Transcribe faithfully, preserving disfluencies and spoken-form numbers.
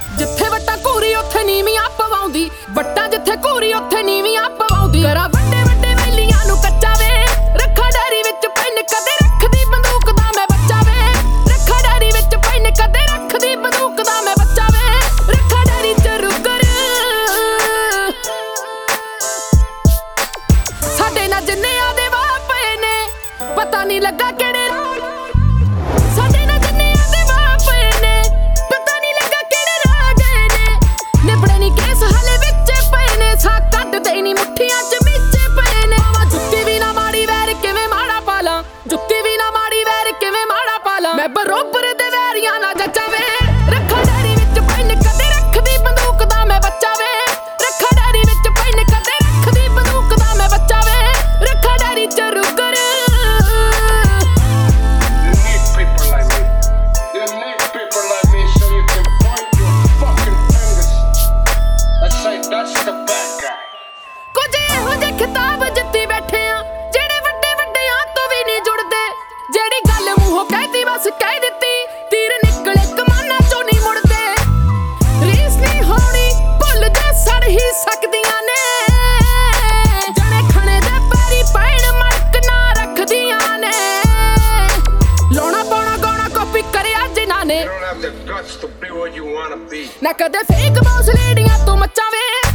ਜਿੱਥੇ ਵੱਟਾਂ ਘੂਰੀ ਉੱਥੇ ਨੀਵੀਆਂ ਪਵਾਉਂਦੀ, ਵੱਟਾਂ ਜਿੱਥੇ ਘੂਰੀ ਉੱਥੇ ਨੀਵੀਆਂ ਪਵਾਉਂਦੀ। ਕਰਾਂ ਵੱਡੇ ਵੱਡੇ ਵੈਲੀਆਂ ਨੂੰ ਕੱਚਾ ਵੇ, ਰੱਖਾਂ ਡੈਰੀ ਵਿੱਚ ਪੈਨ ਕਦੇ ਰੱਖਦੀ ਬੰਦੂਕ ਦਾ ਮੈਂ ਬੱਚਾ ਵੇ। ਰੱਖਾਂ ਡੈਰੀ ਵਿੱਚ ਪੈਨ ਕਦੇ ਰੱਖਦੀ ਬੰਦੂਕ ਦਾ ਮੈਂ ਬੱਚਾ ਵੇ। ਰੱਖਾਂ ਡੈਰੀ ਚ ਰੁਕਰ ਸਾਡੇ ਨਾਲ ਜਿੰਨਿਆਂ ਦੇ ਵਾਹ ਪਏ ਨੇ, ਪਤਾ ਨਹੀਂ ਲੱਗਾ ਕਿਹੜੇ ਸਾਡੇ ਨਾਲ ਜਿੰਨਿਆਂ ਦੇ ਵਾਹ ਪਏ ਨੇ, ਪਤਾ ਨਹੀਂ ਲੱਗਾ ਕਿਹੜੇ ਰਾਹ ਗਏ ਨੇ। ਨਿਬੜੇ ਨੀ ਕੇਸ ਹਲੇ ਵਿੱਚ ਪਏ ਨੇ, ਸਾਹ ਕੱਢਦੇ ਨੀ ਮੁੱਠੀਆਂ ਚ ਵਿੱਚ ਪਏ ਨੇ। ਜੁੱਤੀ ਵੀ ਨਾ ਮਾੜੀ ਵੈਰ ਕਿਵੇਂ ਮਾੜਾ ਪਾਲਾਂ, ਜੁੱਤੀ ਵੀ ਨਾ ਮਾੜੀ ਵੈਰ ਕਿਵੇਂ ਮਾੜਾ ਪਾਲਾਂ। ਮੈਂ ਬਰੋਬਰ ਦੇ ਵੈਰੀਆਂ ਨਾ ਜੱਚਾ ਵੇ। ਰੱਖਾਂ ਡੈਰੀ ਵਿੱਚ ਪੈਨ ਕਦੇ ਰੱਖਦੀ ਬੰਦੂਕ ਦਾ ਮੈਂ ਬੱਚਾ ਵੇ। ਰੱਖਾਂ ਡੈਰੀ ਵਿੱਚ ਪੈਨ ਕਦੇ ਰੱਖਦੀ ਬੰਦੂਕ ਦਾ ਮੈਂ ਬੱਚਾ ਵੇ। ਰੱਖਾਂ ਡੈਰੀ ਚ ਰੁਕਰ ਕੁਝ ਇਹੋ ਜਿਹੇ ਖਿਤਾਬ ਜਿੱਤੀ ਬੈਠੇ ਆ, ਜਿਹੜੇ ਵੱਡੇ ਵੱਡਿਆਂ ਤੋਂ ਵੀ ਨਹੀਂ ਜੁੜਦੇ। ਜਿਹੜੀ ਗੱਲ ਮੂੰਹੋਂ ਕਹਿਤੀ ਬਸ ਕਹਿ ਦਿੱਤੀ, ਤੀਰ ਨਿਕਲੇ ਕਮਾਨਾਂ ਚੋਂ ਨਹੀਂ ਮੁੜਦੇ। ਰੀਸ ਨਹੀਂ ਹੋਣੀ ਭੁੱਲ ਜਾ ਸੜ ਹੀ ਸਕਦੀਆਂ ਨੇ, ਜਣੇ ਖਣੇ ਦੇ ਪੈਰੀ ਪੈਣ ਮੜਕ ਨਾ ਰੱਖਦੀਆਂ ਨੇ। ਲਾਉਣਾ ਪਾਉਣਾ ਗਾਉਣਾ ਕਾਪੀ ਕਰਿਆ ਜਿਨ੍ਹਾਂ ਨੇ, ਨਾ ਕਦੇ ਫੇਕ ਬੌਸ ਲੇਡੀਆਂ ਤੋਂ ਮੱਚਾ ਵੇ।